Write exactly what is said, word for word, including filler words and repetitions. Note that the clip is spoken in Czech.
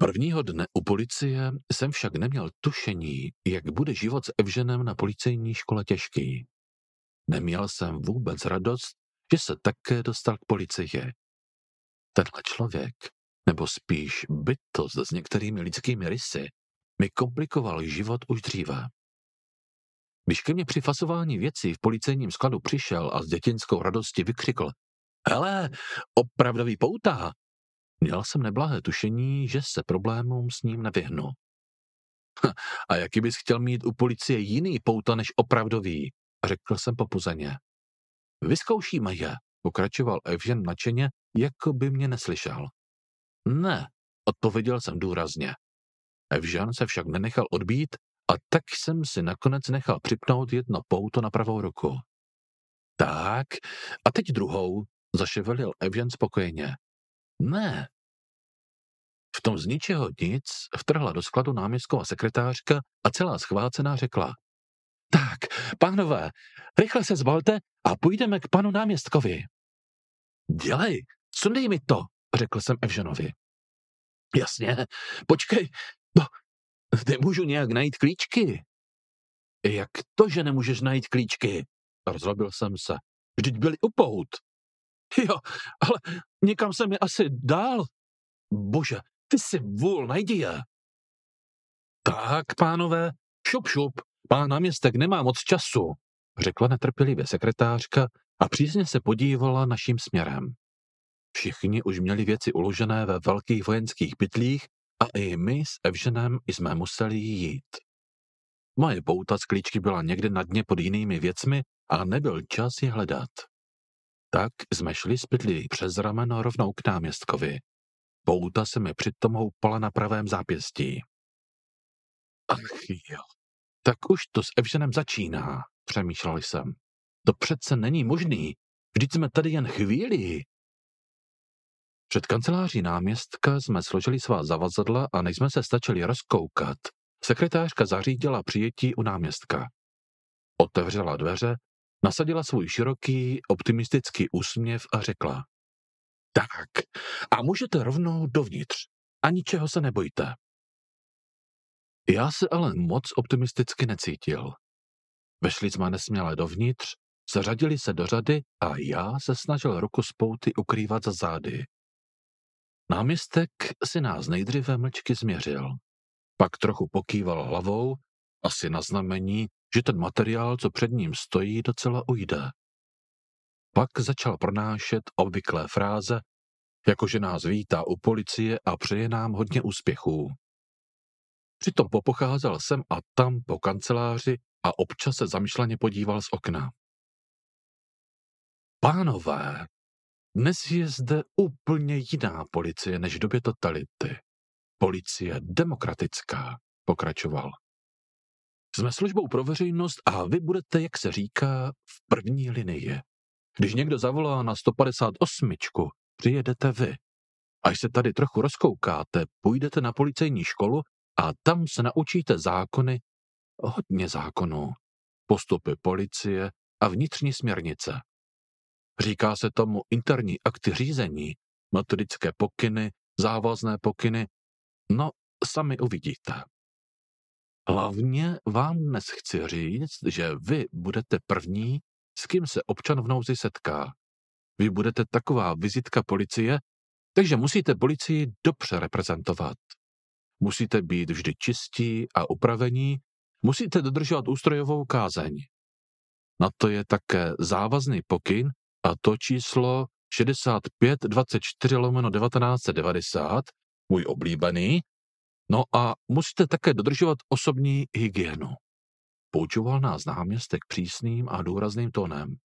Prvního dne u policie jsem však neměl tušení, jak bude život s Evženem na policejní škole těžký. Neměl jsem vůbec radost, že se také dostal k policii. Tenhle člověk, nebo spíš bytost s některými lidskými rysy, mi komplikoval život už dříve. Když ke mně při fasování věcí v policejním skladu přišel a s dětinskou radostí vykřikl: "Hele, opravdový pouta!" Měl jsem neblahé tušení, že se problémům s ním nevyhnu. A jaký bys chtěl mít u policie jiný pouta než opravdový, řekl jsem popuzeně. Vyzkoušíme je, pokračoval Evžen nadšeně, jako by mě neslyšel. Ne, odpověděl jsem důrazně. Evžen se však nenechal odbít a tak jsem si nakonec nechal připnout jedno pouto na pravou ruku. Tak, a teď druhou, zaševelil Evžen spokojeně. Ne. V tom z ničeho nic vtrhla do skladu náměstková sekretářka a celá schvácená řekla: Tak, pánové, rychle se zbalte a půjdeme k panu náměstkovi. Dělej, sundej mi to, řekl jsem Evženovi. Jasně, počkej, no, nemůžu nějak najít klíčky. Jak to, že nemůžeš najít klíčky? Rozlobil jsem se. Vždyť byli u pout. Jo, ale někam jsem je asi dál. Bože, ty jsi vůl, najdi je. Tak, pánové, šup, šup, pán náměstek nemá moc času, řekla netrpělivě sekretářka a přísně se podívala naším směrem. Všichni už měli věci uložené ve velkých vojenských pytlích a i my s Evženem jsme museli jít. Moje pouta z klíčky byla někde na dně pod jinými věcmi a nebyl čas je hledat. Tak jsme šli z pytlí přes rameno rovnou k náměstkovi. Pouta se mi přitom houpala na pravém zápěstí. Ach jo, tak už to s Evženem začíná, přemýšlel jsem. To přece není možný, vždyť jsme tady jen chvíli. Před kanceláří náměstka jsme složili svá zavazadla a než jsme se stačili rozkoukat, sekretářka zařídila přijetí u náměstka. Otevřela dveře, nasadila svůj široký, optimistický úsměv a řekla: Tak, a můžete rovnou dovnitř. A ničeho se nebojte. Já se ale moc optimisticky necítil. Vešli jsme nesměle dovnitř, zařadili se do řady a já se snažil ruku z pouty ukrývat za zády. Náměstek si nás nejdříve mlčky změřil. Pak trochu pokýval hlavou, asi na znamení, že ten materiál, co před ním stojí, docela ujde. Pak začal pronášet obvyklé fráze, jakože nás vítá u policie a přeje nám hodně úspěchů. Přitom popocházel sem a tam po kanceláři a občas se zamyšleně podíval z okna. Pánové, dnes je zde úplně jiná policie než v době totality. Policie demokratická, pokračoval. Jsme službou pro veřejnost a vy budete, jak se říká, v první linii. Když někdo zavolá na sto padesát osm, přijedete vy. Až se tady trochu rozkoukáte, půjdete na policejní školu a tam se naučíte zákony, hodně zákonů, postupy policie a vnitřní směrnice. Říká se tomu interní akty řízení, metodické pokyny, závazné pokyny, no sami uvidíte. Hlavně vám dnes chci říct, že vy budete první, s kým se občan v nouzi setká. Vy budete taková vizitka policie, takže musíte policii dobře reprezentovat. Musíte být vždy čistí a upravení, musíte dodržovat ústrojovou kázeň. Na to je také závazný pokyn a to číslo šedesát pět dvacet čtyři lomeno devatenáct set devadesát, můj oblíbený, no a musíte také dodržovat osobní hygienu. Poučoval nás náměstek přísným a důrazným tónem.